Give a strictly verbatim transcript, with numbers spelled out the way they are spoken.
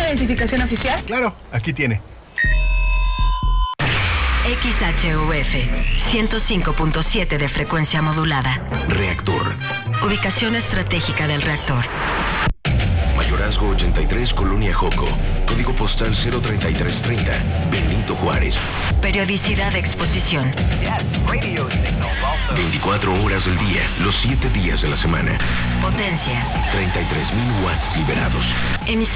identificación oficial? Claro, aquí tiene. X H U F, ciento cinco punto siete de frecuencia modulada. Reactor. Ubicación estratégica del reactor. Mayorazgo ochenta y tres, Colonia Joco. Código postal cero treinta y tres treinta, Benito Juárez. Periodicidad de exposición. veinticuatro horas del día, los siete días de la semana. Potencia. treinta y tres mil watts liberados. Emisor